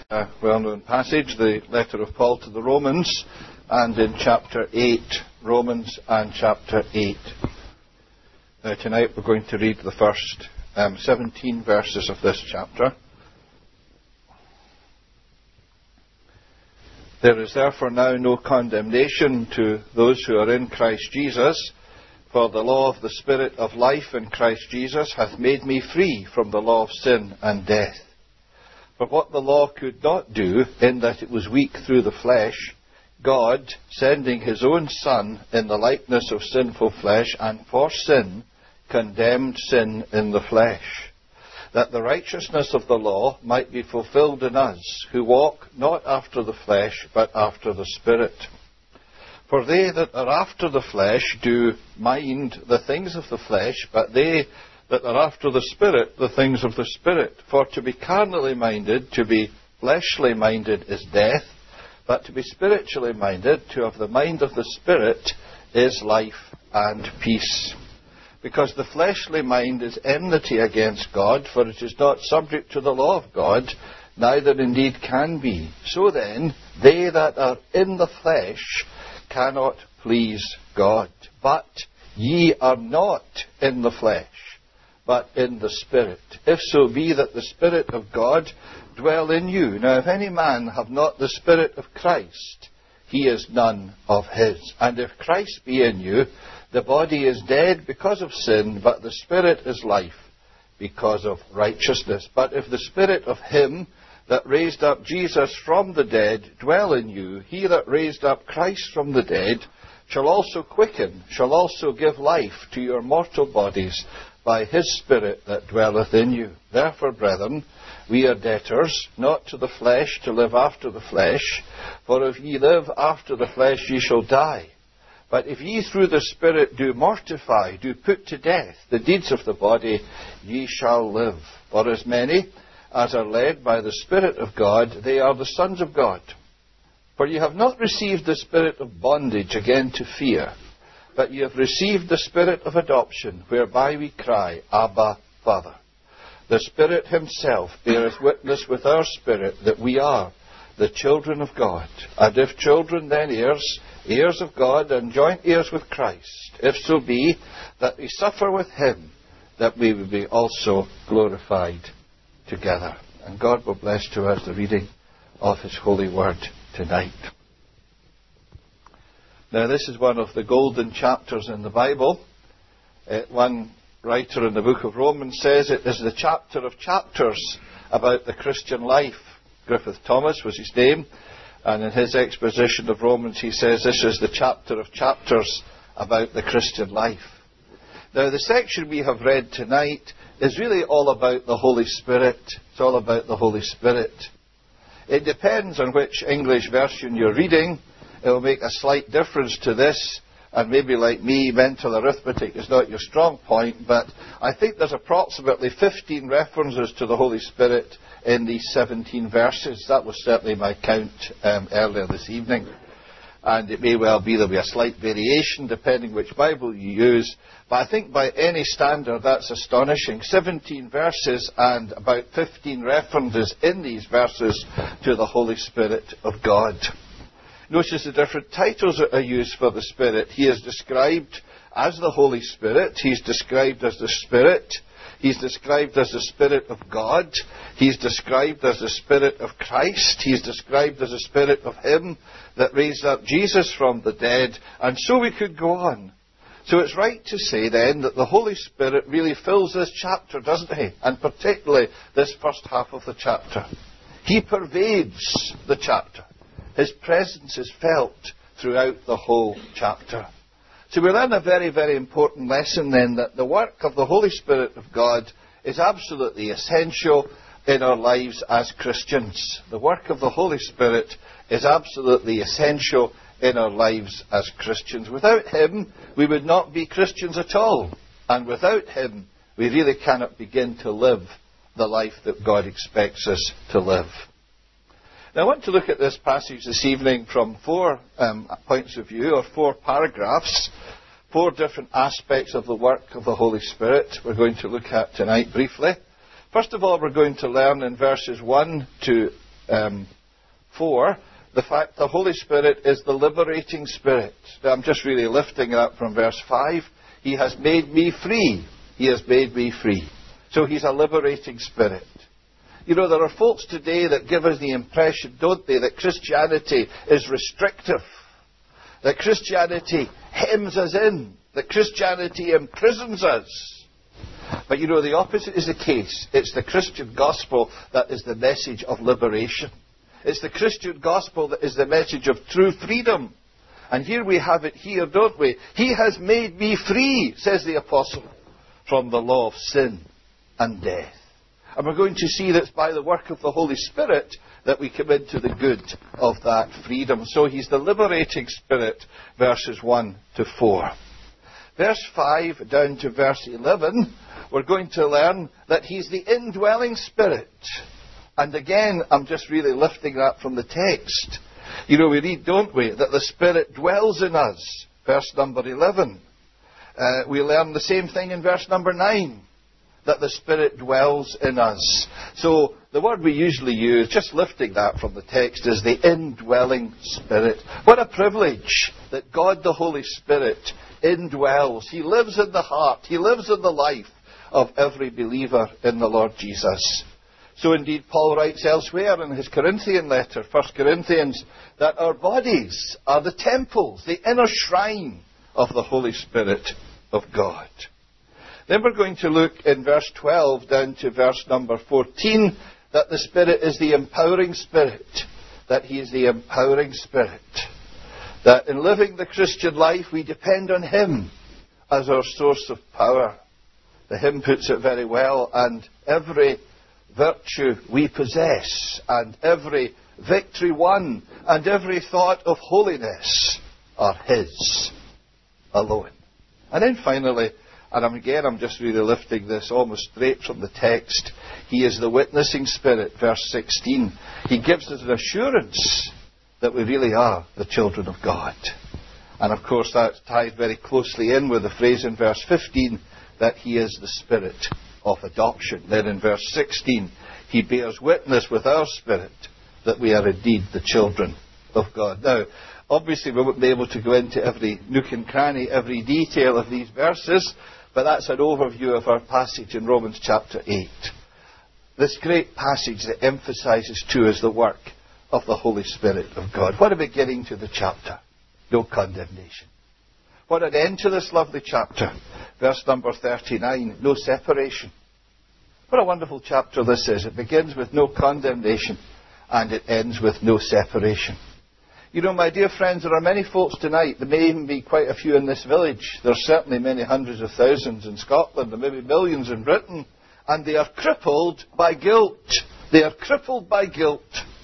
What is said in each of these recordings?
A well-known passage, the letter of Paul to the Romans, and in chapter 8, Romans and chapter 8. Now tonight we're going to read the first 17 verses of this chapter. There is therefore now no condemnation to those who are in Christ Jesus, for the law of the Spirit of life in Christ Jesus hath made me free from the law of sin and death. For what the law could not do, in that it was weak through the flesh, God, sending his own Son in the likeness of sinful flesh, and for sin, condemned sin in the flesh, that the righteousness of the law might be fulfilled in us, who walk not after the flesh, but after the Spirit. For they that are after the flesh do mind the things of the flesh, but they that are after the Spirit, the things of the Spirit. For to be carnally minded, to be fleshly minded, is death, but to be spiritually minded, to have the mind of the Spirit, is life and peace. Because the fleshly mind is enmity against God, for it is not subject to the law of God, neither indeed can be. So then, they that are in the flesh cannot please God. But ye are not in the flesh, but in the Spirit, if so be that the Spirit of God dwell in you. Now if any man have not the Spirit of Christ, he is none of his. And if Christ be in you, the body is dead because of sin, but the Spirit is life because of righteousness. But if the Spirit of him that raised up Jesus from the dead dwell in you, he that raised up Christ from the dead shall also quicken, shall also give life to your mortal bodies by his Spirit that dwelleth in you. Therefore, brethren, we are debtors, not to the flesh, to live after the flesh. For if ye live after the flesh, ye shall die. But if ye through the Spirit do mortify, do put to death the deeds of the body, ye shall live. For as many as are led by the Spirit of God, they are the sons of God. For ye have not received the spirit of bondage again to fear, but ye have received the Spirit of adoption, whereby we cry, Abba, Father. The Spirit himself beareth witness with our spirit that we are the children of God. And if children, then heirs, heirs of God, and joint heirs with Christ, if so be that we suffer with him, that we will be also glorified together. And God will bless to us the reading of his holy word tonight. Now this is one of the golden chapters in the Bible. One writer in the book of Romans says it is the chapter of chapters about the Christian life. Griffith Thomas was his name, and in his exposition of Romans he says this is the chapter of chapters about the Christian life. Now the section we have read tonight is really all about the Holy Spirit. It's all about the Holy Spirit. It depends on which English version you're reading. It will make a slight difference to this, and maybe like me, mental arithmetic is not your strong point, but I think there's approximately 15 references to the Holy Spirit in these 17 verses. That was certainly my count earlier this evening. And it may well be there'll be a slight variation depending which Bible you use, but I think by any standard that's astonishing. 17 verses and about 15 references in these verses to the Holy Spirit of God. Notice the different titles that are used for the Spirit. He is described as the Holy Spirit. He's described as the Spirit. He's described as the Spirit of God. He's described as the Spirit of Christ. He's described as the Spirit of him that raised up Jesus from the dead. And so we could go on. So it's right to say then that the Holy Spirit really fills this chapter, doesn't he? And particularly this first half of the chapter. He pervades the chapter. His presence is felt throughout the whole chapter. So we learn a very, very important lesson then, that the work of the Holy Spirit of God is absolutely essential in our lives as Christians. The work of the Holy Spirit is absolutely essential in our lives as Christians. Without him, we would not be Christians at all. And without him, we really cannot begin to live the life that God expects us to live. Now, I want to look at this passage this evening from 4 points of view, or 4 paragraphs, 4 different aspects of the work of the Holy Spirit we're going to look at tonight briefly. First of all, we're going to learn in verses 1 to 4, the fact the Holy Spirit is the liberating Spirit. I'm just really lifting that from verse 5. He has made me free. He has made me free. So He's a liberating Spirit. You know, there are folks today that give us the impression, don't they, that Christianity is restrictive, that Christianity hems us in, that Christianity imprisons us. But you know, the opposite is the case. It's the Christian gospel that is the message of liberation. It's the Christian gospel that is the message of true freedom. And here we have it here, don't we? He has made me free, says the apostle, from the law of sin and death. And we're going to see that it's by the work of the Holy Spirit that we come into the good of that freedom. So He's the liberating Spirit, verses 1 to 4. Verse 5 down to verse 11, we're going to learn that He's the indwelling Spirit. And again, I'm just really lifting that from the text. You know, we read, don't we, that the Spirit dwells in us. Verse number 11. We learn the same thing in verse number 9. That the Spirit dwells in us. So the word we usually use, just lifting that from the text, is the indwelling Spirit. What a privilege that God the Holy Spirit indwells. He lives in the heart. He lives in the life of every believer in the Lord Jesus. So indeed Paul writes elsewhere in his Corinthian letter, 1 Corinthians, that our bodies are the temples, the inner shrine of the Holy Spirit of God. Then we're going to look in verse 12 down to verse number 14 that the Spirit is the empowering Spirit. That He is the empowering Spirit. That in living the Christian life we depend on Him as our source of power. The hymn puts it very well, and every virtue we possess, and every victory won, and every thought of holiness are His alone. And then finally, and I'm just really lifting this almost straight from the text. He is the witnessing Spirit, verse 16. He gives us an assurance that we really are the children of God. And of course that's tied very closely in with the phrase in verse 15 that He is the Spirit of adoption. Then in verse 16, He bears witness with our spirit that we are indeed the children of God. Now, obviously we won't be able to go into every nook and cranny, every detail of these verses, but that's an overview of our passage in Romans chapter 8. This great passage that emphasizes to us the work of the Holy Spirit of God. What a beginning to the chapter. No condemnation. What an end to this lovely chapter. Verse number 39, no separation. What a wonderful chapter this is. It begins with no condemnation and it ends with no separation. You know, my dear friends, there are many folks tonight, there may even be quite a few in this village. There are certainly many hundreds of thousands in Scotland, and maybe millions in Britain, and they are crippled by guilt. They are crippled by guilt.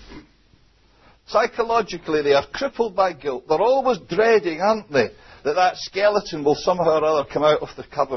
Psychologically, they are crippled by guilt. They're always dreading, aren't they, that skeleton will somehow or other come out of the cupboard.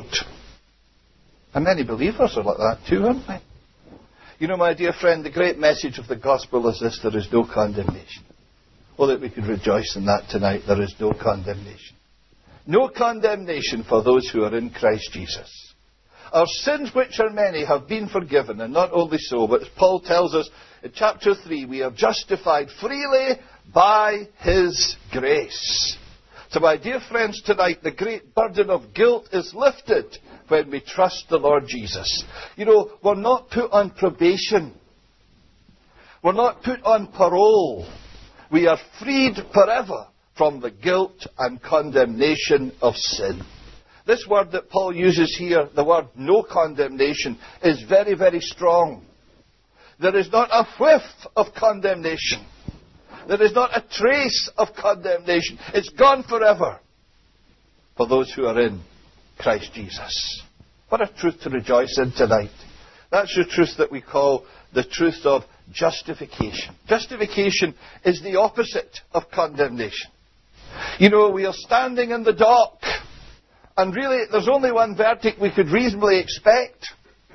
And many believers are like that too, aren't they? You know, my dear friend, the great message of the gospel is this: there is no condemnation. Oh, that we could rejoice in that tonight. There is no condemnation. No condemnation for those who are in Christ Jesus. Our sins, which are many, have been forgiven, and not only so, but as Paul tells us in chapter 3, we are justified freely by His grace. So my dear friends, tonight the great burden of guilt is lifted when we trust the Lord Jesus. You know, we're not put on probation. We're not put on parole. We are freed forever from the guilt and condemnation of sin. This word that Paul uses here, the word no condemnation, is very, very strong. There is not a whiff of condemnation. There is not a trace of condemnation. It's gone forever for those who are in Christ Jesus. What a truth to rejoice in tonight. That's the truth that we call the truth of justification. Justification is the opposite of condemnation. You know, we are standing in the dock, and really there's only one verdict we could reasonably expect,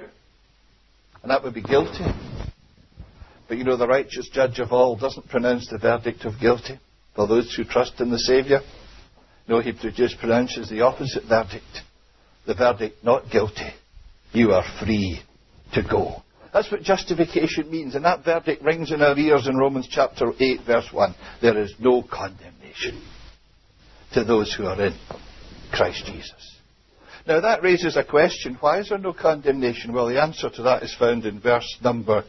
and that would be guilty. But you know, the righteous judge of all doesn't pronounce the verdict of guilty for those who trust in the Saviour. No, He just pronounces the opposite verdict. The verdict, not guilty. You are free to go. That's what justification means. And that verdict rings in our ears in Romans chapter 8, verse 1. There is no condemnation to those who are in Christ Jesus. Now that raises a question. Why is there no condemnation? Well, the answer to that is found in verse number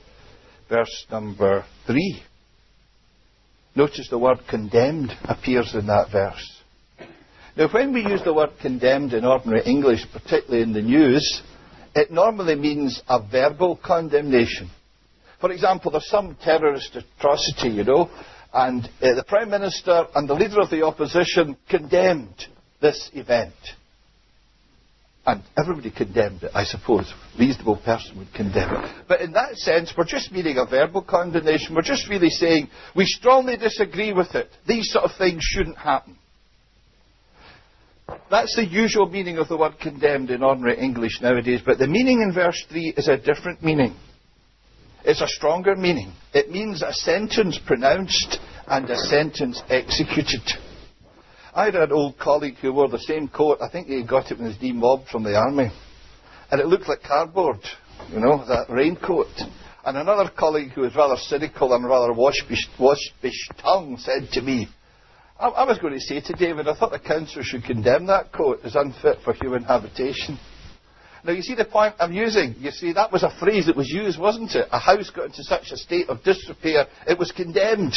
3. Notice the word condemned appears in that verse. Now, when we use the word condemned in ordinary English, particularly in the news, it normally means a verbal condemnation. For example, there's some terrorist atrocity, and the Prime Minister and the Leader of the Opposition condemned this event. And everybody condemned it, I suppose. A reasonable person would condemn it. But in that sense, we're just meaning a verbal condemnation. We're just really saying, we strongly disagree with it. These sort of things shouldn't happen. That's the usual meaning of the word condemned in ordinary English nowadays. But the meaning in verse 3 is a different meaning. It's a stronger meaning. It means a sentence pronounced and a sentence executed. I had an old colleague who wore the same coat. I think he got it when he was demobbed from the army. And it looked like cardboard, that raincoat. And another colleague who was rather cynical and rather waspish tongue said to me, I was going to say to David, I thought the council should condemn that coat as unfit for human habitation. Now, you see the point I'm using? You see, that was a phrase that was used, wasn't it? A house got into such a state of disrepair, it was condemned.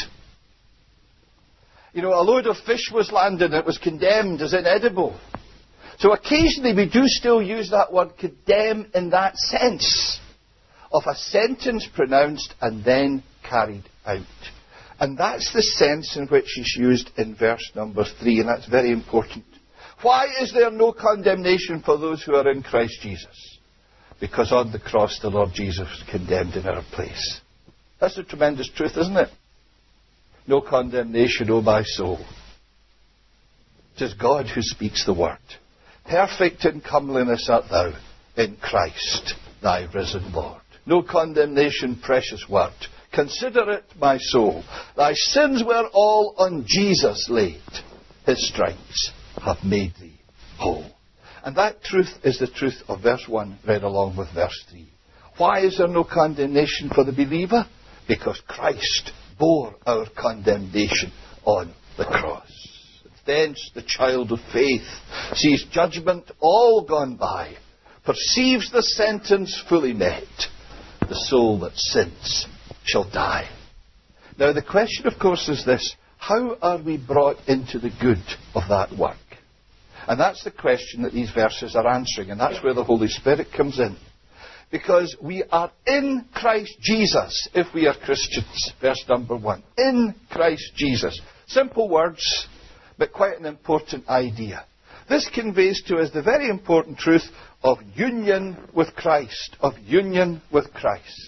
A load of fish was landed, and it was condemned as inedible. So occasionally we do still use that word condemn in that sense of a sentence pronounced and then carried out. And that's the sense in which it's used in verse number 3, and that's very important. Why is there no condemnation for those who are in Christ Jesus? Because on the cross the Lord Jesus was condemned in our place. That's a tremendous truth, isn't it? No condemnation, O my soul. It is God who speaks the word. Perfect in comeliness art thou in Christ, thy risen Lord. No condemnation, precious word. Consider it, my soul. Thy sins were all on Jesus laid. His stripes have made thee whole. And that truth is the truth of verse 1 read along with verse 3. Why is there no condemnation for the believer? Because Christ bore our condemnation on the cross. Thence the child of faith sees judgment all gone by, perceives the sentence fully met. The soul that sins shall die. Now the question, of course, is this: how are we brought into the good of that work? And that's the question that these verses are answering, and that's where the Holy Spirit comes in. Because we are in Christ Jesus if we are Christians. Verse number 1. In Christ Jesus. Simple words, but quite an important idea. This conveys to us the very important truth of union with Christ. Of union with Christ.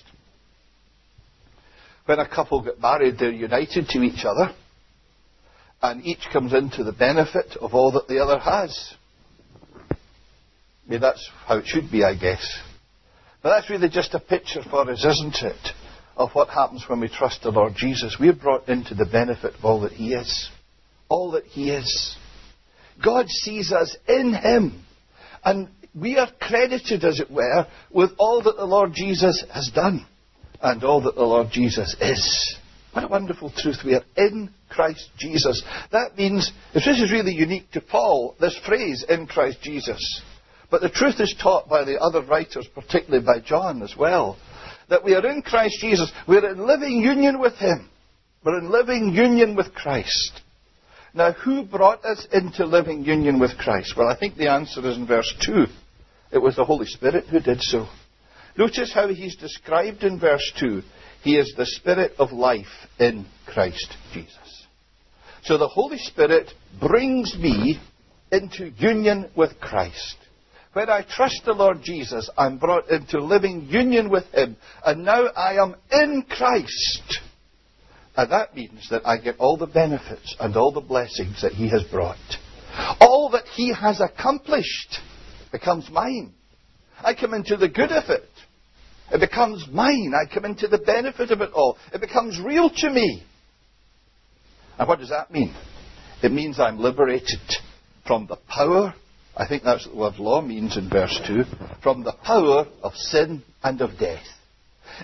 When a couple get married, they're united to each other, and each comes into the benefit of all that the other has. I mean, that's how it should be, I guess. But that's really just a picture for us, isn't it, of what happens when we trust the Lord Jesus. We're brought into the benefit of all that He is. All that He is. God sees us in Him. And we are credited, as it were, with all that the Lord Jesus has done. And all that the Lord Jesus is. What a wonderful truth. We are in Christ Jesus. That means, if this is really unique to Paul, this phrase, in Christ Jesus. But the truth is taught by the other writers, particularly by John as well, that we are in Christ Jesus. We're in living union with Him. We're in living union with Christ. Now, who brought us into living union with Christ? Well, I think the answer is in verse 2. It was the Holy Spirit who did so. Notice how He's described in verse 2. He is the Spirit of life in Christ Jesus. So the Holy Spirit brings me into union with Christ. When I trust the Lord Jesus, I'm brought into living union with Him. And now I am in Christ. And that means that I get all the benefits and all the blessings that He has brought. All that He has accomplished becomes mine. I come into the good of it. It becomes mine. I come into the benefit of it all. It becomes real to me. And what does that mean? It means I'm liberated from the power, I think that's what the word law means in verse 2, from the power of sin and of death.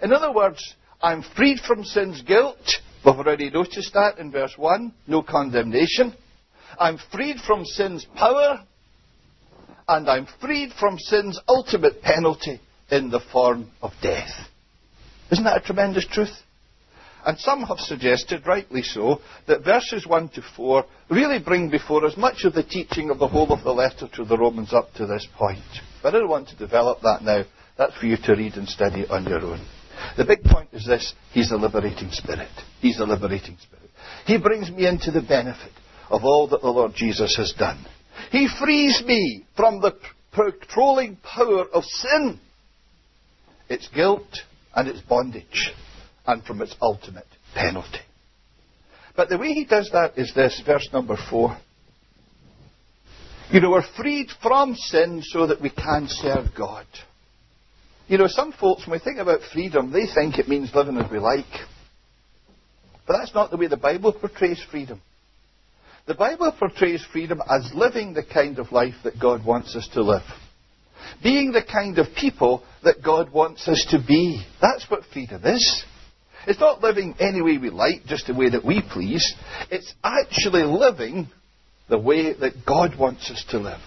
In other words, I'm freed from sin's guilt. We've already noticed that in verse 1. No condemnation. I'm freed from sin's power. And I'm freed from sin's ultimate penalty in the form of death. Isn't that a tremendous truth? And some have suggested, rightly so, that verses 1 to 4 really bring before us much of the teaching of the whole of the letter to the Romans up to this point. But I don't want to develop that now. That's for you to read and study on your own. The big point is this: He's a liberating Spirit. He's a liberating Spirit. He brings me into the benefit of all that the Lord Jesus has done. He frees me from the controlling power of sin, its guilt and its bondage, and from its ultimate penalty. But the way He does that is this, verse number 4. We're freed from sin so that we can serve God. Some folks, when we think about freedom, they think it means living as we like. But that's not the way the Bible portrays freedom. The Bible portrays freedom as living the kind of life that God wants us to live. Being the kind of people that God wants us to be. That's what freedom is. It's not living any way we like, just the way that we please. It's actually living the way that God wants us to live.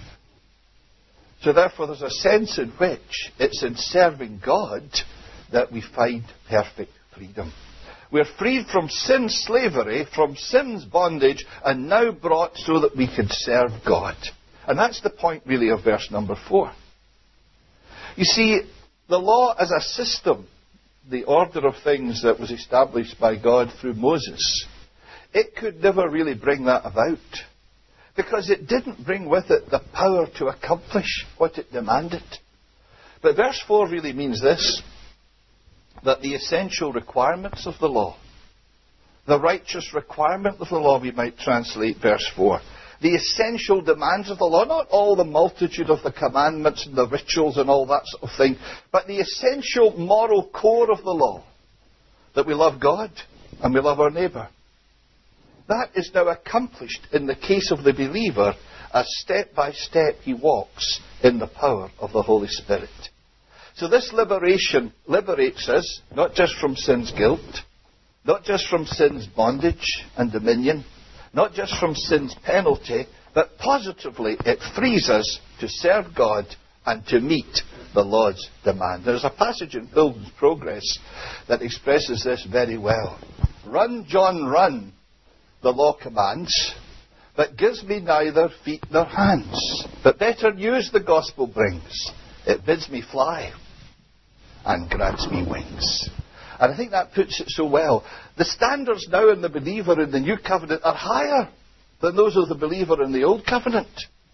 So therefore there's a sense in which it's in serving God that we find perfect freedom. We're freed from sin's slavery, from sin's bondage, and now brought so that we can serve God. And that's the point really of verse number 4. You see, the law as a system, the order of things that was established by God through Moses, it could never really bring that about. Because it didn't bring with it the power to accomplish what it demanded. But verse 4 really means this: that the essential requirements of the law, the righteous requirement of the law, we might translate verse 4, the essential demands of the law, not all the multitude of the commandments and the rituals and all that sort of thing, but the essential moral core of the law, that we love God and we love our neighbour. That is now accomplished in the case of the believer as step by step he walks in the power of the Holy Spirit. So this liberation liberates us not just from sin's guilt, not just from sin's bondage and dominion, not just from sin's penalty, but positively it frees us to serve God and to meet the Lord's demand. There's a passage in Pilgrim's Progress that expresses this very well. Run, John, run, the law commands, but gives me neither feet nor hands. But better news the gospel brings. It bids me fly and grants me wings. And I think that puts it so well. The standards now in the believer in the new covenant are higher than those of the believer in the old covenant.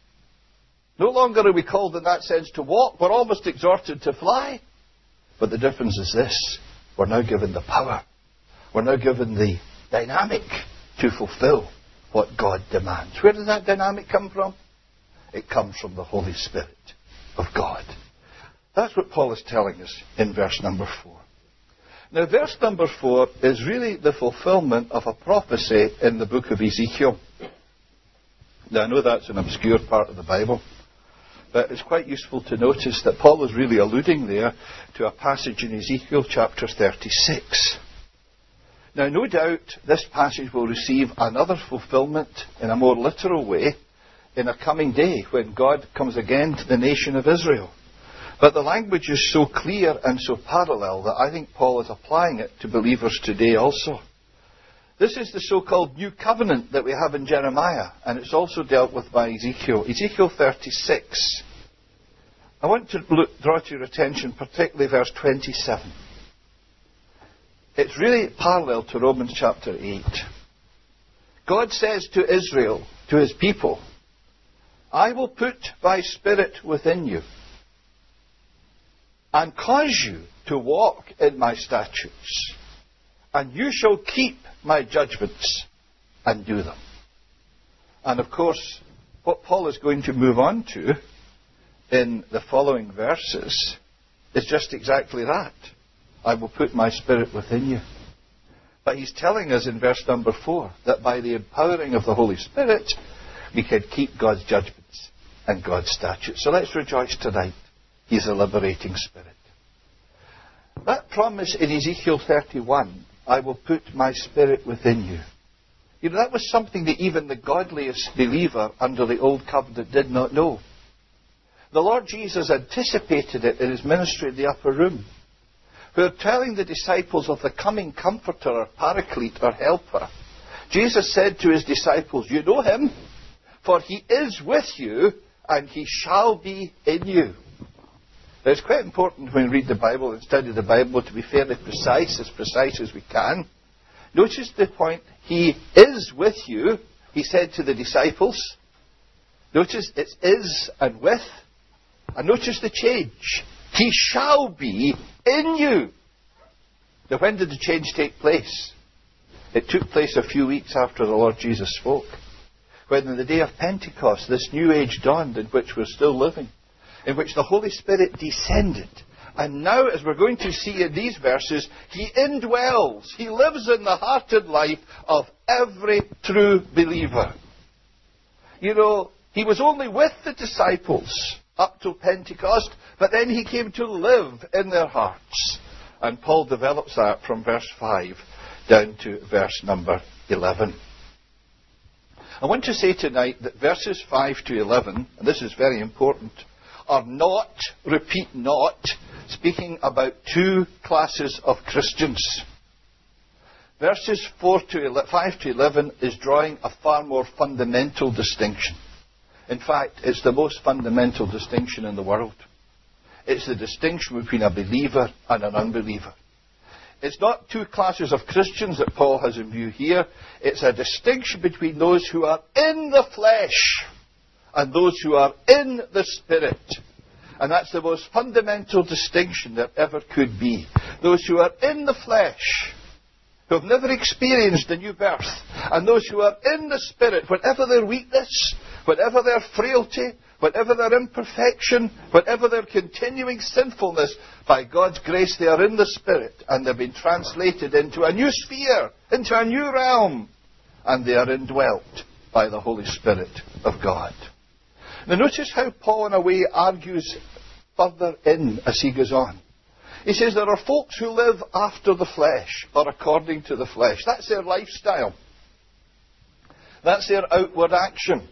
No longer are we called in that sense to walk. We're almost exhorted to fly. But the difference is this: we're now given the power. We're now given the dynamic to fulfill what God demands. Where does that dynamic come from? It comes from the Holy Spirit of God. That's what Paul is telling us in verse number 4. Now, verse number 4 is really the fulfillment of a prophecy in the book of Ezekiel. Now, I know that's an obscure part of the Bible, but it's quite useful to notice that Paul is really alluding there to a passage in Ezekiel chapter 36. Now, no doubt this passage will receive another fulfillment in a more literal way in a coming day when God comes again to the nation of Israel. But the language is so clear and so parallel that I think Paul is applying it to believers today also. This is the so-called New Covenant that we have in Jeremiah, and it's also dealt with by Ezekiel. Ezekiel 36. I want to draw to your attention particularly verse 27. It's really parallel to Romans chapter 8. God says to Israel, to his people, I will put my spirit within you and cause you to walk in my statutes, and you shall keep my judgments and do them. And of course, what Paul is going to move on to in the following verses is just exactly that. I will put my spirit within you. But he's telling us in verse number 4 that by the empowering of the Holy Spirit, we can keep God's judgments and God's statutes. So let's rejoice tonight. He's a liberating Spirit. That promise in Ezekiel 31, I will put my spirit within you. You know, that was something that even the godliest believer under the Old Covenant did not know. The Lord Jesus anticipated it in his ministry in the upper room, where telling the disciples of the coming Comforter or Paraclete or Helper, Jesus said to his disciples, you know him, for he is with you and he shall be in you. Now, it's quite important when we read the Bible and study the Bible to be fairly precise as we can. Notice the point, he is with you, he said to the disciples. Notice it's is and with. And notice the change. He shall be in you. Now, when did the change take place? It took place a few weeks after the Lord Jesus spoke. When on the day of Pentecost, this new age dawned in which we're still living, in which the Holy Spirit descended. And now, as we're going to see in these verses, he indwells. He lives in the heart and life of every true believer. You know, he was only with the disciples up till Pentecost, but then he came to live in their hearts. And Paul develops that from verse 5 down to verse number 11. I want to say tonight that verses 5 to 11, and this is very important, are not, repeat not, speaking about two classes of Christians. Verses 5 to 11 is drawing a far more fundamental distinction. In fact, it's the most fundamental distinction in the world. It's the distinction between a believer and an unbeliever. It's not two classes of Christians that Paul has in view here. It's a distinction between those who are in the flesh and those who are in the Spirit. And that's the most fundamental distinction that ever could be. Those who are in the flesh, who have never experienced a new birth, and those who are in the Spirit, whatever their weakness, whatever their frailty, whatever their imperfection, whatever their continuing sinfulness, by God's grace they are in the Spirit, and they've been translated into a new sphere, into a new realm, and they are indwelt by the Holy Spirit of God. Now notice how Paul in a way argues further in as he goes on. He says there are folks who live after the flesh, or according to the flesh. That's their lifestyle. That's their outward action.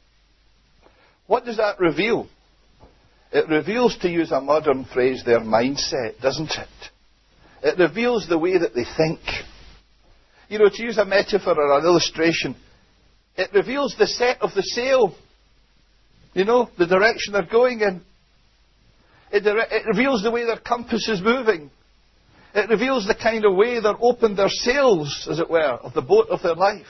What does that reveal? It reveals, to use a modern phrase, their mindset, doesn't it? It reveals the way that they think. You know, to use a metaphor or an illustration, it reveals the set of the sail. You know, the direction they're going in. It reveals the way their compass is moving. It reveals the kind of way they're opened their sails, as it were, of the boat of their life.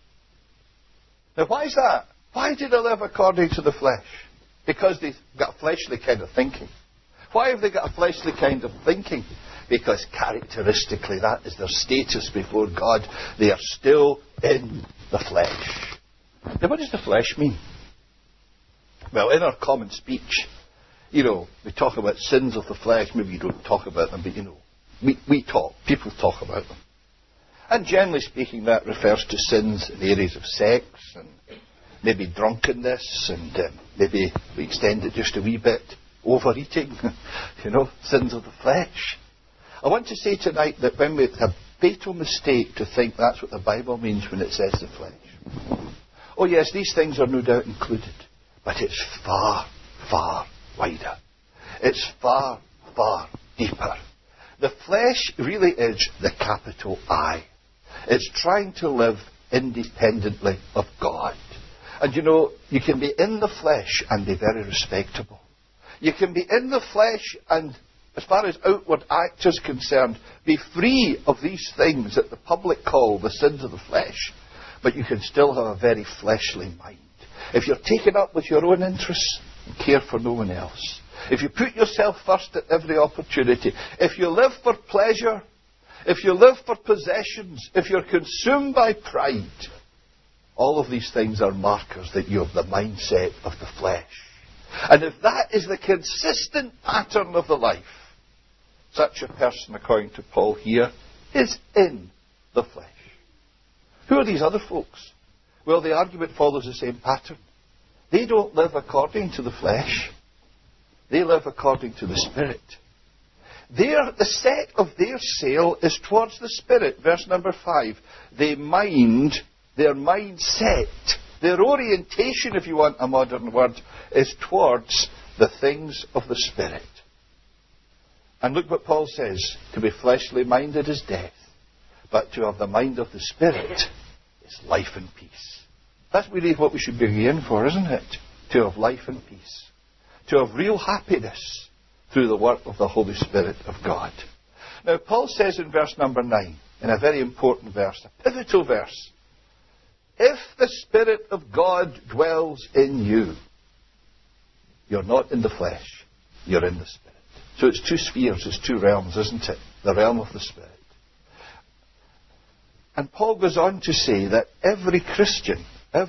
Now, why is that? Why do they live according to the flesh? Because they've got a fleshly kind of thinking. Why have they got a fleshly kind of thinking? Because characteristically that is their status before God. They are still in the flesh. Now, what does the flesh mean? Well, in our common speech, you know, we talk about sins of the flesh. Maybe you don't talk about them, but you know, we talk. People talk about them. And generally speaking, that refers to sins in the areas of sex and maybe drunkenness, and maybe we extend it just a wee bit, overeating, you know, sins of the flesh. I want to say tonight that when we have a fatal mistake to think that's what the Bible means when it says the flesh. Oh yes, these things are no doubt included, but it's far, far wider. It's far, far deeper. The flesh really is the capital I. It's trying to live independently of God. And you know, you can be in the flesh and be very respectable. You can be in the flesh and, as far as outward act is concerned, be free of these things that the public call the sins of the flesh. But you can still have a very fleshly mind. If you're taken up with your own interests and care for no one else. If you put yourself first at every opportunity. If you live for pleasure. If you live for possessions. If you're consumed by pride. All of these things are markers that you have the mindset of the flesh. And if that is the consistent pattern of the life, such a person, according to Paul here, is in the flesh. Who are these other folks? Well, the argument follows the same pattern. They don't live according to the flesh. They live according to the Spirit. The set of their sail is towards the Spirit. Verse number 5. Their mindset, their orientation, if you want a modern word, is towards the things of the Spirit. And look what Paul says. To be fleshly minded is death, but to have the mind of the Spirit is life and peace. That's really what we should be in for, isn't it? To have life and peace. To have real happiness through the work of the Holy Spirit of God. Now, Paul says in verse number 9, in a very important verse, a pivotal verse, if the Spirit of God dwells in you, you're not in the flesh, you're in the Spirit. So it's two spheres, it's two realms, isn't it? The realm of the Spirit. And Paul goes on to say that every Christian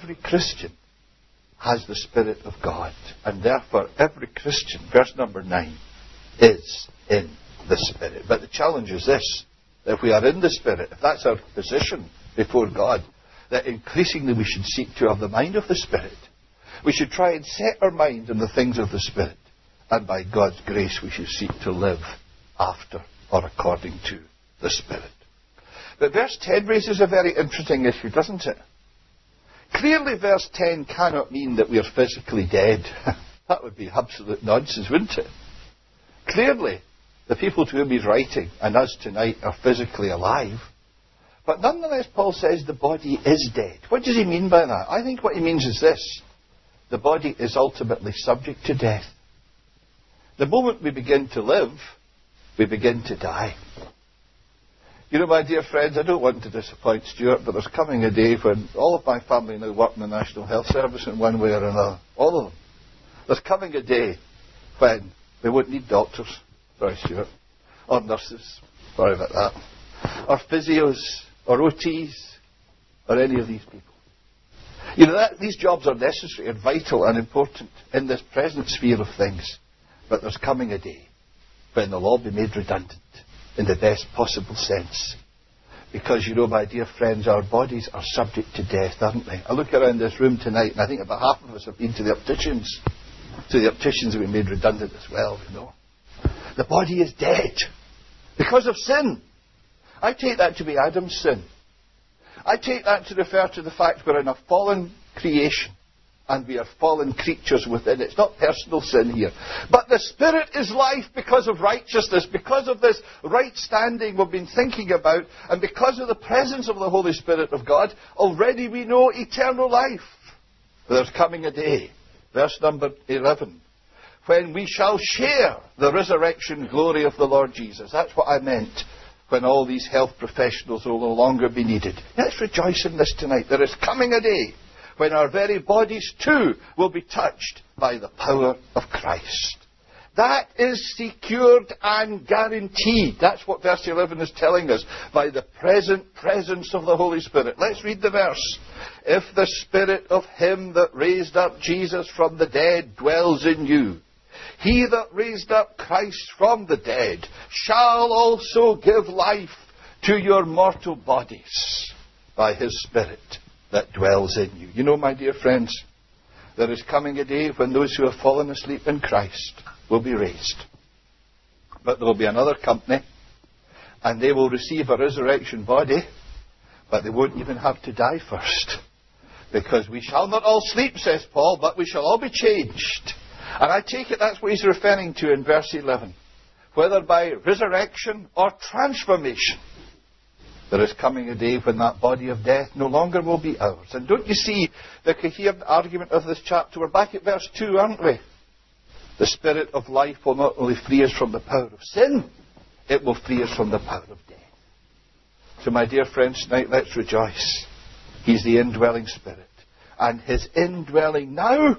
has the Spirit of God. And therefore, every Christian, verse number 9, is in the Spirit. But the challenge is this: if we are in the Spirit, if that's our position before God, that increasingly we should seek to have the mind of the Spirit. We should try and set our mind on the things of the Spirit. And by God's grace, we should seek to live after or according to the Spirit. But verse 10 raises a very interesting issue, doesn't it? Clearly, verse 10 cannot mean that we are physically dead. That would be absolute nonsense, wouldn't it? Clearly, the people to whom he's writing, and us tonight, are physically alive. But nonetheless, Paul says the body is dead. What does he mean by that? I think what he means is this: the body is ultimately subject to death. The moment we begin to live, we begin to die. You know, my dear friends, I don't want to disappoint Stuart, but there's coming a day when all of my family now work in the National Health Service in one way or another. All of them. There's coming a day when they won't need doctors. Sorry, Stuart. Or nurses. Sorry about that. Or physios. Or OTs. Or any of these people. You know, these jobs are necessary and vital and important in this present sphere of things. But there's coming a day when they'll all be made redundant in the best possible sense. Because, you know, my dear friends, our bodies are subject to death, aren't they? I look around this room tonight, and I think about half of us have been to the opticians. So the opticians have been made redundant as well, you know. The body is dead because of sin. I take that to be Adam's sin. I take that to refer to the fact we're in a fallen creation. And we are fallen creatures within it. It's not personal sin here. But the Spirit is life because of righteousness, because of this right standing we've been thinking about, and because of the presence of the Holy Spirit of God, already we know eternal life. There's coming a day, verse number 11, when we shall share the resurrection glory of the Lord Jesus. That's what I meant when all these health professionals will no longer be needed. Let's rejoice in this tonight. There is coming a day when our very bodies too will be touched by the power of Christ. That is secured and guaranteed. That's what verse 11 is telling us, by the present presence of the Holy Spirit. Let's read the verse. If the Spirit of him that raised up Jesus from the dead dwells in you, he that raised up Christ from the dead shall also give life to your mortal bodies by his Spirit that dwells in you. You know, my dear friends, there is coming a day when those who have fallen asleep in Christ will be raised. But there will be another company, and they will receive a resurrection body, but they won't even have to die first. Because we shall not all sleep, says Paul, but we shall all be changed. And I take it that's what he's referring to in verse 11. Whether by resurrection or transformation, there is coming a day when that body of death no longer will be ours. And don't you see the coherent argument of this chapter? We're back at verse 2, aren't we? The Spirit of life will not only free us from the power of sin, it will free us from the power of death. So my dear friends, tonight let's rejoice. He's the indwelling Spirit. And his indwelling now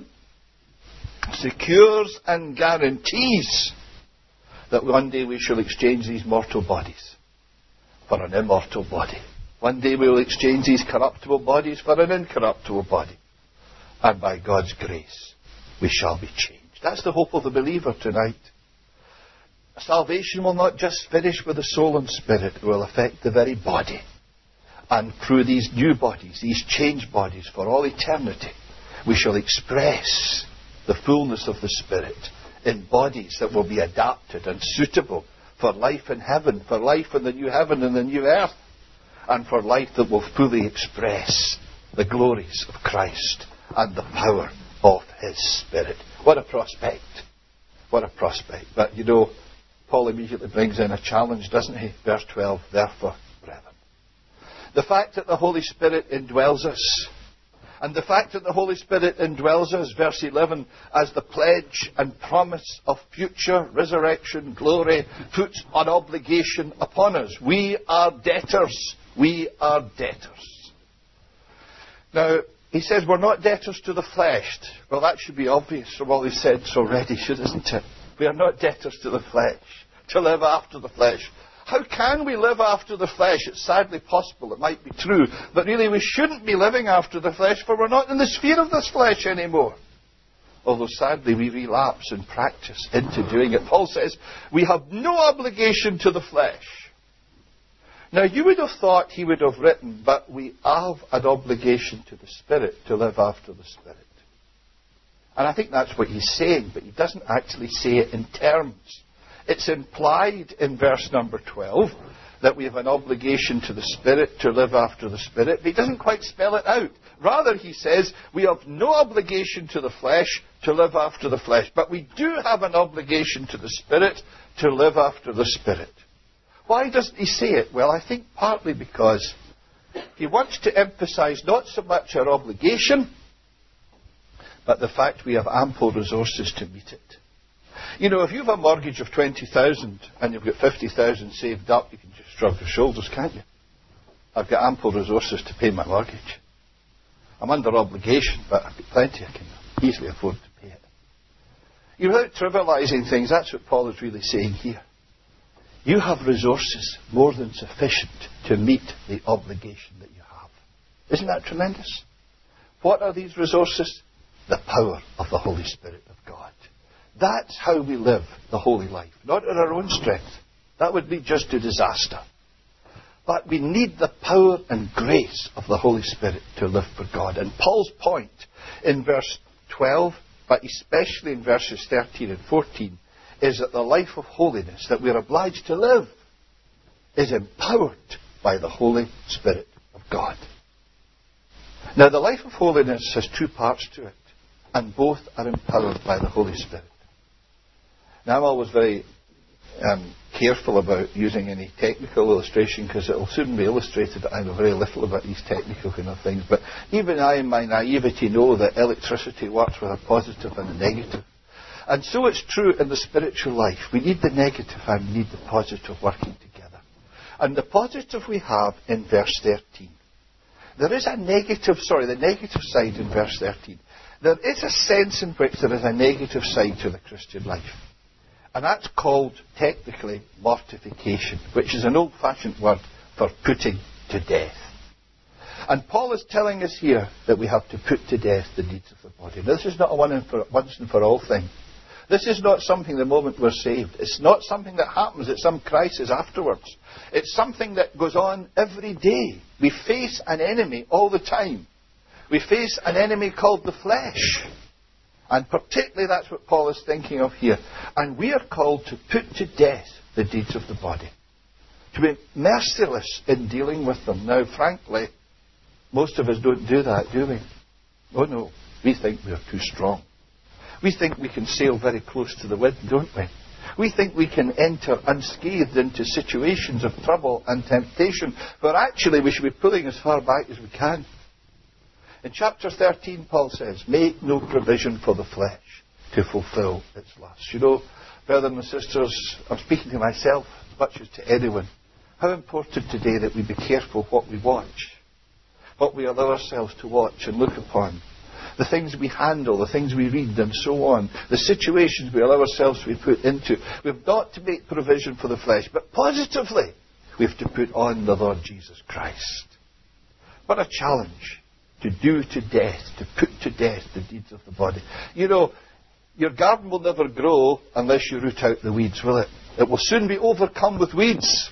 secures and guarantees that one day we shall exchange these mortal bodies for an immortal body. One day we will exchange these corruptible bodies for an incorruptible body. And by God's grace, we shall be changed. That's the hope of the believer tonight. Salvation will not just finish with the soul and spirit. It will affect the very body. And through these new bodies, these changed bodies for all eternity, we shall express the fullness of the Spirit in bodies that will be adapted and suitable for life in heaven, for life in the new heaven and the new earth, and for life that will fully express the glories of Christ and the power of His Spirit. What a prospect. What a prospect. But Paul immediately brings in a challenge, doesn't he? Verse 12, therefore, brethren. The fact that the Holy Spirit indwells us, and the fact that the Holy Spirit indwells us, verse 11, as the pledge and promise of future resurrection glory, puts an obligation upon us. We are debtors. We are debtors. Now, he says we're not debtors to the flesh. Well, that should be obvious from all he said already, isn't it? We are not debtors to the flesh, to live after the flesh. How can we live after the flesh? It's sadly possible, it might be true, but really we shouldn't be living after the flesh, for we're not in the sphere of this flesh anymore. Although sadly we relapse in practice into doing it. Paul says we have no obligation to the flesh. Now you would have thought he would have written, but we have an obligation to the Spirit to live after the Spirit. And I think that's what he's saying, but he doesn't actually say it in terms. It's implied in verse number 12 that we have an obligation to the Spirit to live after the Spirit, but he doesn't quite spell it out. Rather, he says we have no obligation to the flesh to live after the flesh, but we do have an obligation to the Spirit to live after the Spirit. Why doesn't he say it? Well, I think partly because he wants to emphasize not so much our obligation, but the fact we have ample resources to meet it. If you have a mortgage of 20,000 and you've got 50,000 saved up, you can just shrug your shoulders, can't you? I've got ample resources to pay my mortgage. I'm under obligation, but I've got plenty. I can easily afford to pay it. Without trivializing things, that's what Paul is really saying here. You have resources more than sufficient to meet the obligation that you have. Isn't that tremendous? What are these resources? The power of the Holy Spirit of God. That's how we live the holy life. Not in our own strength. That would lead just to disaster. But we need the power and grace of the Holy Spirit to live for God. And Paul's point in verse 12, but especially in verses 13 and 14, is that the life of holiness that we are obliged to live is empowered by the Holy Spirit of God. Now, the life of holiness has two parts to it, and both are empowered by the Holy Spirit. Now, I'm always very careful about using any technical illustration, because it will soon be illustrated that I know very little about these technical kind of things. But even I, in my naivety, know that electricity works with a positive and a negative. And so it's true in the spiritual life. We need the negative and we need the positive working together. And the positive we have in verse 13. There is the negative side in verse 13. There is a sense in which there is a negative side to the Christian life. And that's called, technically, mortification, which is an old-fashioned word for putting to death. And Paul is telling us here that we have to put to death the deeds of the body. Now, this is not a once and for all thing. This is not something the moment we're saved. It's not something that happens at some crisis afterwards. It's something that goes on every day. We face an enemy all the time. We face an enemy called the flesh. And particularly that's what Paul is thinking of here. And we are called to put to death the deeds of the body. To be merciless in dealing with them. Now, frankly, most of us don't do that, do we? Oh no, we think we are too strong. We think we can sail very close to the wind, don't we? We think we can enter unscathed into situations of trouble and temptation, but actually we should be pulling as far back as we can. In chapter 13, Paul says, make no provision for the flesh to fulfill its lusts. Brothers and sisters, I'm speaking to myself as much as to anyone. How important today that we be careful what we watch, what we allow ourselves to watch and look upon. The things we handle, the things we read, and so on. The situations we allow ourselves to be put into. We've got to make provision for the flesh, but positively, we have to put on the Lord Jesus Christ. What a challenge to do to death, to put to death the deeds of the body. Your garden will never grow unless you root out the weeds, will it? It will soon be overcome with weeds.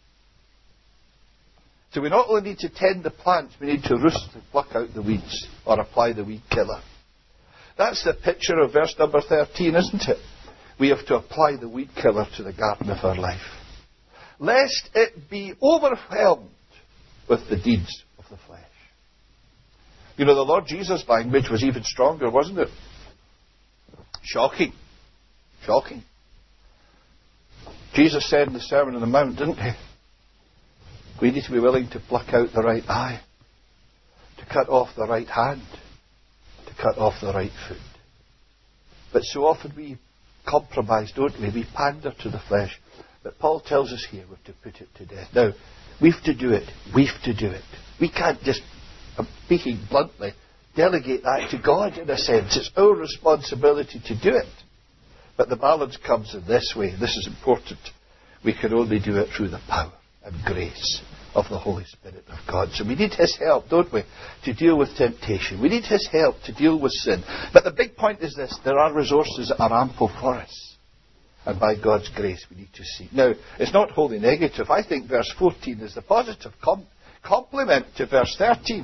So we not only need to tend the plants, we need to ruthlessly pluck out the weeds or apply the weed killer. That's the picture of verse number 13, isn't it? We have to apply the weed killer to the garden of our life. lest it be overwhelmed with the deeds of the flesh. You know, the Lord Jesus' language was even stronger, wasn't it? Shocking. Shocking. Jesus said in the Sermon on the Mount, didn't he? We need to be willing to pluck out the right eye, to cut off the right hand, to cut off the right foot. But so often we compromise, don't we? We pander to the flesh. But Paul tells us here we're to put it to death. Now, we've to do it. We've to do it. We can't just, I'm speaking bluntly, delegate that to God in a sense. It's our responsibility to do it. But the balance comes in this way. This is important. We can only do it through the power and grace of the Holy Spirit of God. So we need His help, don't we, to deal with temptation. We need His help to deal with sin. But the big point is this: there are resources that are ample for us. And by God's grace we need to seek. Now, it's not wholly negative. I think verse 14 is the positive complement to verse 13.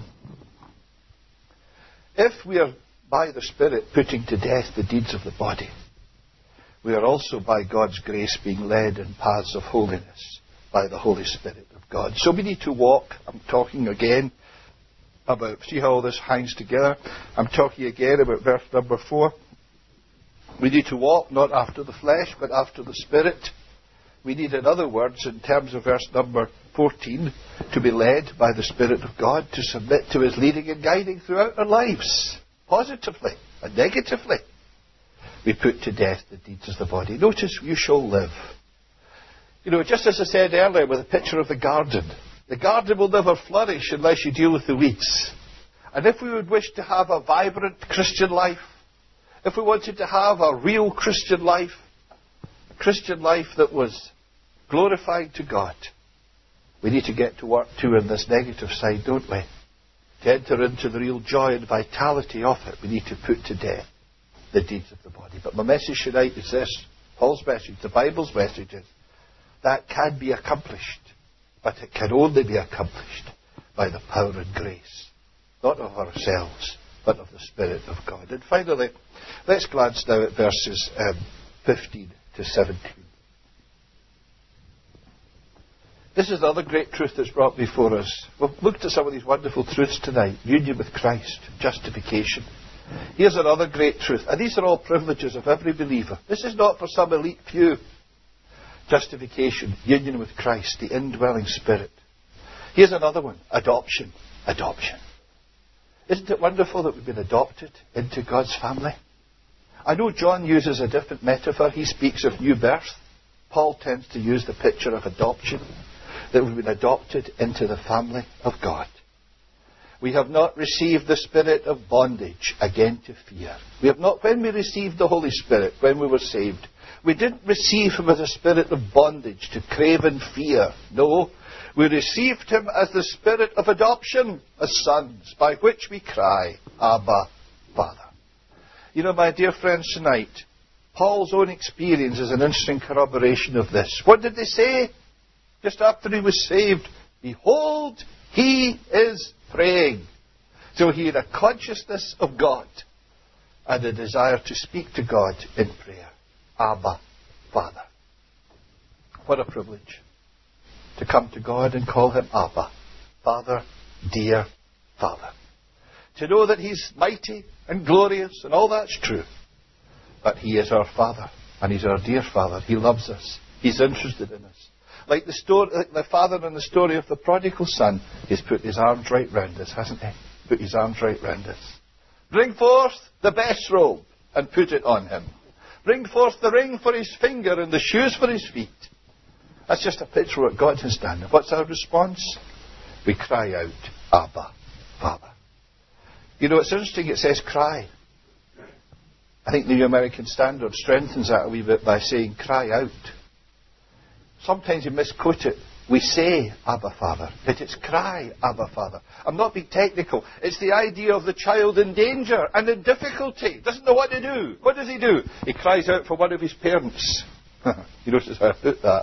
If we are by the Spirit putting to death the deeds of the body, we are also by God's grace being led in paths of holiness by the Holy Spirit of God. So we need to walk. I'm talking again about, see how all this hangs together? I'm talking again about verse number 4. We need to walk not after the flesh, but after the Spirit. We need, in other words, in terms of verse number 14, to be led by the Spirit of God, to submit to His leading and guiding throughout our lives, positively and negatively. We put to death the deeds of the body. Notice, you shall live. You know, just as I said earlier with a picture of the garden will never flourish unless you deal with the weeds. And if we would wish to have a vibrant Christian life, if we wanted to have a real Christian life, a Christian life that was glorifying to God, we need to get to work too on this negative side, don't we? To enter into the real joy and vitality of it, we need to put to death the deeds of the body. But my message tonight is this, Paul's message, the Bible's message is, that can be accomplished, but it can only be accomplished by the power and grace, not of ourselves, but of the Spirit of God. And finally, let's glance now at verses 15 to 17. This is the other great truth that's brought before us. We've looked at some of these wonderful truths tonight. Union with Christ, justification. Here's another great truth. And these are all privileges of every believer. This is not for some elite few. Justification, union with Christ, the indwelling Spirit. Here's another one. Adoption. Adoption. Isn't it wonderful that we've been adopted into God's family? I know John uses a different metaphor. He speaks of new birth. Paul tends to use the picture of adoption, that we've been adopted into the family of God. We have not received the spirit of bondage again to fear. We have not, when we received the Holy Spirit, when we were saved, we didn't receive Him as a spirit of bondage to craven fear. No, we received Him as the spirit of adoption, as sons, by which we cry, Abba, Father. You know, my dear friends, tonight, Paul's own experience is an interesting corroboration of this. What did they say just after he was saved? Behold, he is praying. So he had a consciousness of God and a desire to speak to God in prayer. Abba, Father. What a privilege to come to God and call Him Abba, Father, dear Father. To know that He's mighty and glorious and all that's true. But He is our Father and He's our dear Father. He loves us. He's interested in us. Like the father in the story of the prodigal son, He's put His arms right round us, hasn't He? Put His arms right round us. Bring forth the best robe and put it on him. Bring forth the ring for his finger and the shoes for his feet. That's just a picture of what God has done. What's our response? We cry out, Abba, Father. You know, it's interesting, it says cry. I think the New American Standard strengthens that a wee bit by saying cry out. Sometimes you misquote it. We say, Abba, Father, but it's cry, Abba, Father. I'm not being technical. It's the idea of the child in danger and in difficulty. Doesn't know what to do. What does he do? He cries out for one of his parents. You notice how I put that.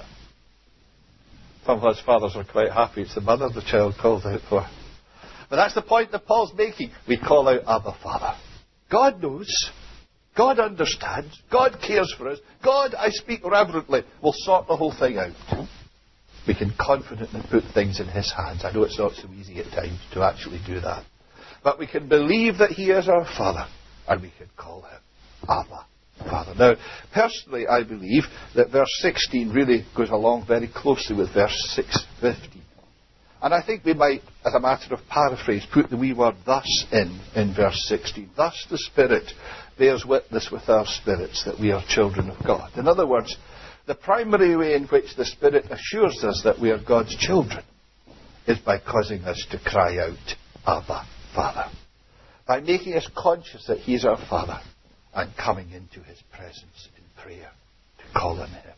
Some of us fathers are quite happy. It's the mother the child calls out for. But that's the point that Paul's making. We call out, Abba, Father. God knows. God understands. God cares for us. God, I speak reverently, will sort the whole thing out. We can confidently put things in His hands. I know it's not so easy at times to actually do that. But we can believe that He is our Father, and we can call Him Abba, Father. Now, personally, I believe that verse 16 really goes along very closely with verse 15. And I think we might, as a matter of paraphrase, put the wee word thus in verse 16. Thus the Spirit bears witness with our spirits that we are children of God. In other words, the primary way in which the Spirit assures us that we are God's children is by causing us to cry out, Abba, Father. By making us conscious that He is our Father and coming into His presence in prayer to call on Him.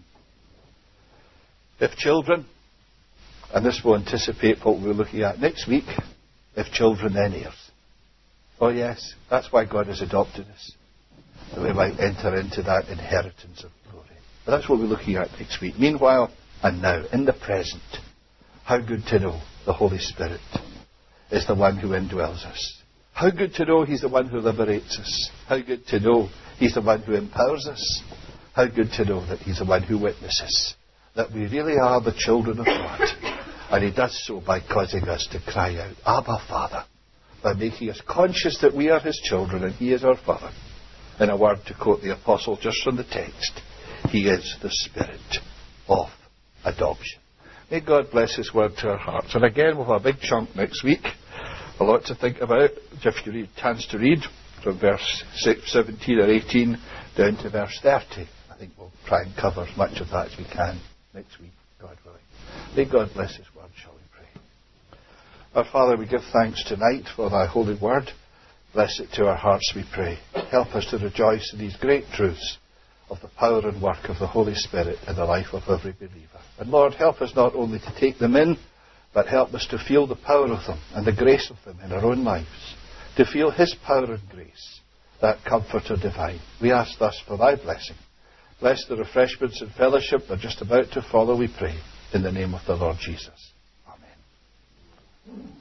If children, and this will anticipate what we're looking at next week, if children then heirs. Oh yes, that's why God has adopted us, that we might enter into that inheritance of glory. But that's what we're looking at next week. Meanwhile, and now, in the present, how good to know the Holy Spirit is the one who indwells us. How good to know He's the one who liberates us. How good to know He's the one who empowers us. How good to know that He's the one who witnesses that we really are the children of God. And He does so by causing us to cry out, Abba, Father, by making us conscious that we are His children and He is our Father. In a word, to quote the Apostle just from the text, He is the Spirit of adoption. May God bless His word to our hearts. And again, we'll have a big chunk next week. A lot to think about. If you need a chance to read from verse 17 or 18 down to verse 30, I think we'll try and cover as much of that as we can next week, God willing. May God bless His word, shall we pray. Our Father, we give thanks tonight for Thy holy word. Bless it to our hearts, we pray. Help us to rejoice in these great truths of the power and work of the Holy Spirit in the life of every believer. And Lord, help us not only to take them in, but help us to feel the power of them and the grace of them in our own lives. To feel His power and grace, that Comforter divine. We ask thus for Thy blessing. Bless the refreshments and fellowship that are just about to follow, we pray. In the name of the Lord Jesus. Amen.